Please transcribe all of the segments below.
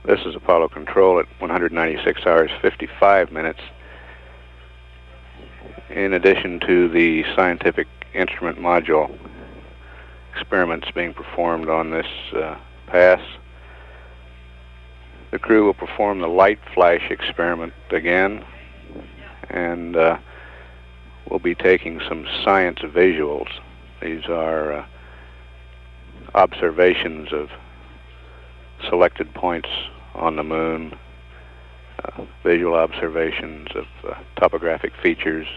This is Apollo Control at 196 hours 55 minutes. In addition to the scientific instrument module experiments being performed on this pass, the crew will perform the light flash experiment again, and we'll be taking some science visuals. These are observations of selected points on the moon, visual observations of topographic features,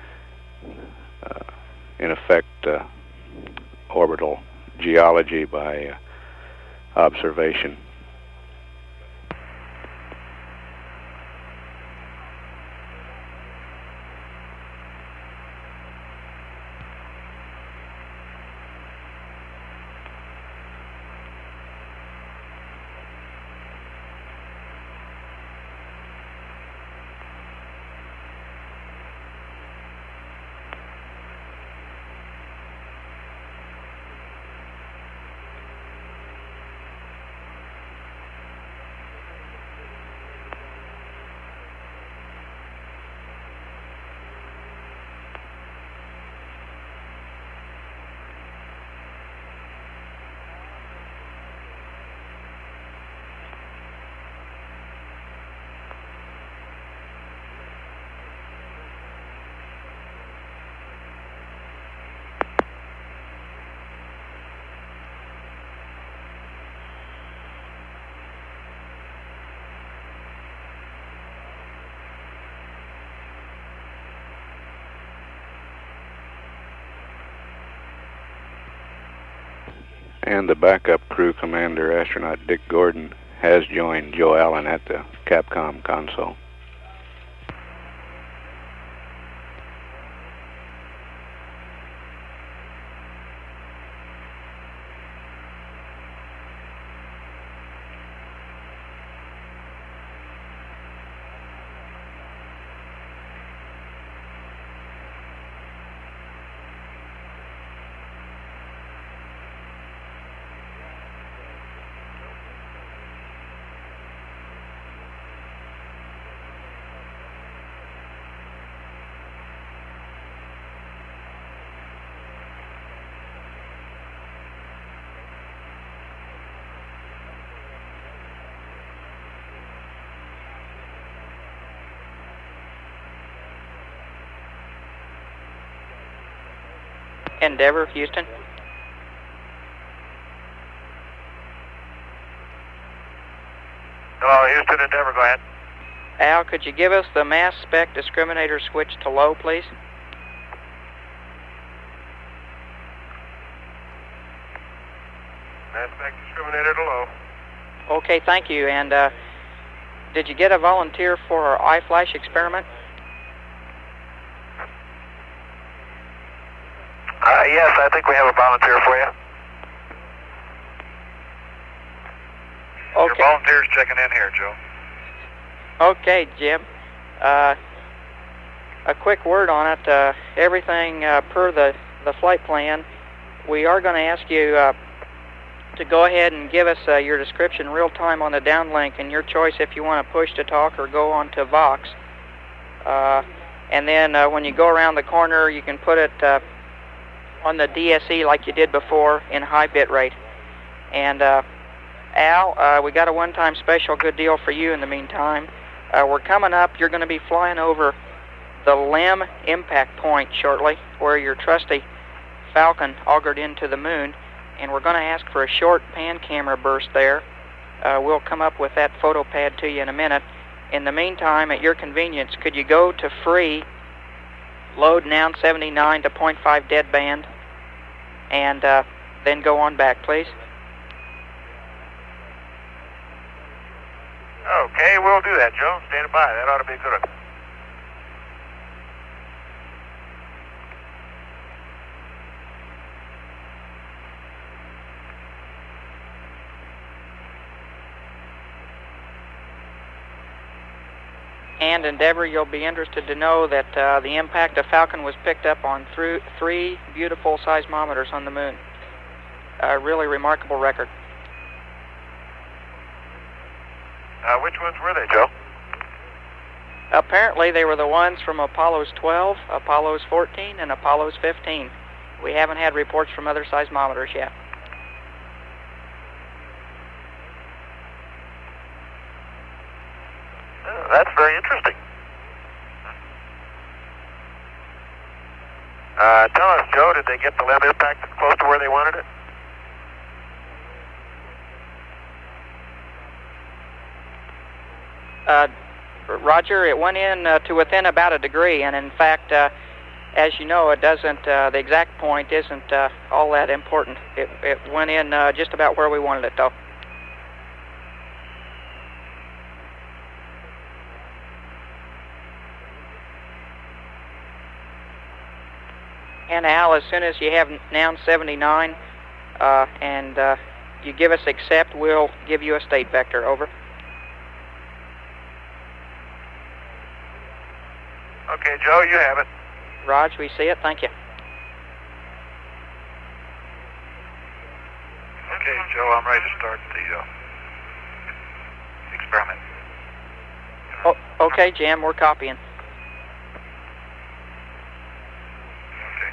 in effect orbital geology by observation. And the backup crew commander, astronaut Dick Gordon, has joined Joe Allen at the Capcom console. Endeavour, Houston. Hello, Houston, Endeavour, go ahead. Al, could you give us the mass spec discriminator switch to low, please? Mass spec discriminator to low. Okay, thank you. And did you get a volunteer for our eye flash experiment? Yes, I think we have a volunteer for you. Okay. Your volunteer's checking in here, Joe. Okay, Jim. A quick word on it. Everything per the flight plan. We are going to ask you to go ahead and give us your description real time on the downlink, and your choice if you want to push to talk or go on to Vox. And then when you go around the corner, you can put it on the DSE like you did before in high bit rate. And Al, we got a one-time special good deal for you in the meantime. We're coming up. You're going to be flying over the LEM impact point shortly, where your trusty Falcon augured into the moon, and we're going to ask for a short pan camera burst there. We'll come up with that photo pad to you in a minute. In the meantime, at your convenience, could you go to free, load Noun 79 to 0.5 dead band, and then go on back, please? Okay, we'll do that, Joe. Stand by. That ought to be good. And Endeavour, you'll be interested to know that the impact of Falcon was picked up on three beautiful seismometers on the moon. A really remarkable record. Which ones were they, Joe? Apparently they were the ones from Apollo's 12, Apollo's 14, and Apollo's 15. We haven't had reports from other seismometers yet. Oh, that's very interesting. Tell us, Joe, did they get the limb impact close to where they wanted it? Roger, it went in to within about a degree, and in fact, as you know, it doesn't. The exact point isn't all that important. It went in just about where we wanted it, though. And Al, as soon as you have noun 79 and you give us accept, we'll give you a state vector. Over. Okay, Joe, you have it. Raj, we see it. Thank you. Okay, Joe, I'm ready to start the experiment. Oh, okay, Jim, we're copying. Okay.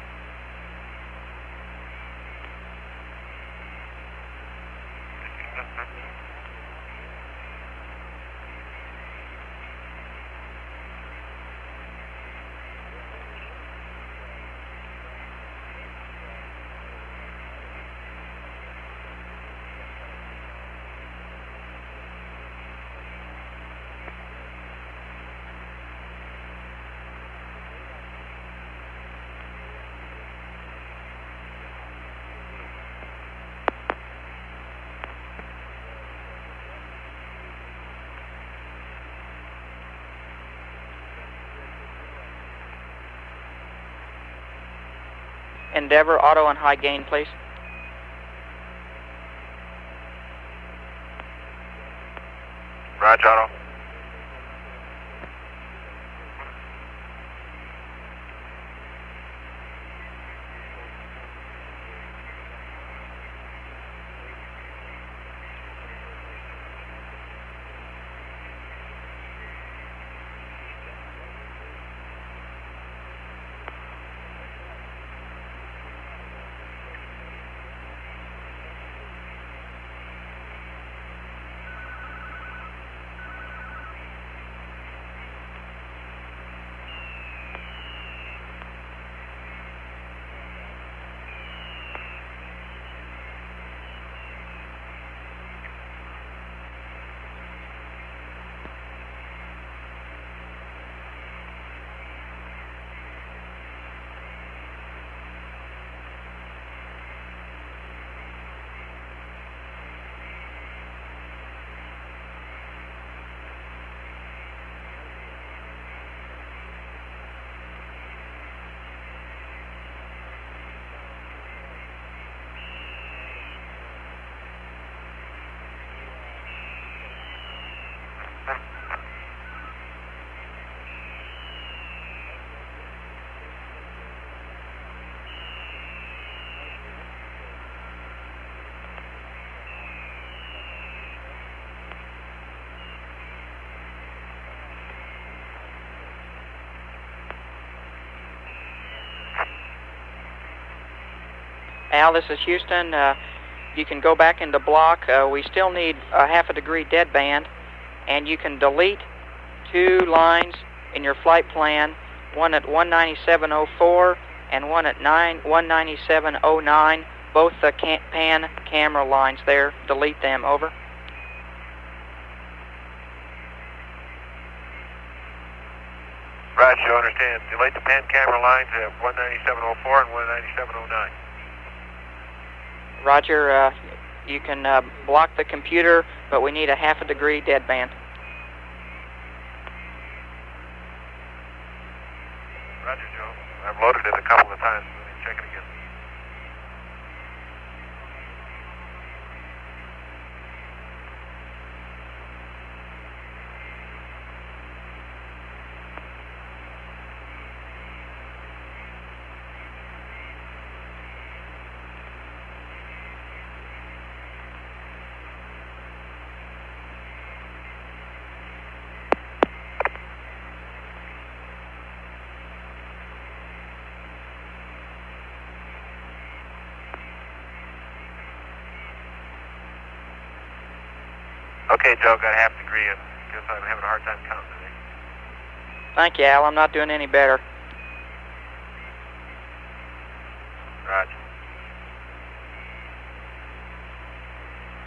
Endeavor, auto, and high gain, please. Roger, auto. Al, this is Houston. You can go back into block. We still need a half a degree deadband, and you can delete 2 lines in your flight plan, one at 197.04 and one at 197.09, both the pan camera lines there. Delete them. Over. Roger, you understand. Delete the pan camera lines at 197.04 and 197.09. Roger, you can block the computer, but we need a half a degree deadband. Roger, Joe. I've loaded it a couple of times. Let me check it again. Okay, Joe, got a half degree, and guess I'm having a hard time counting today. Thank you, Al. I'm not doing any better.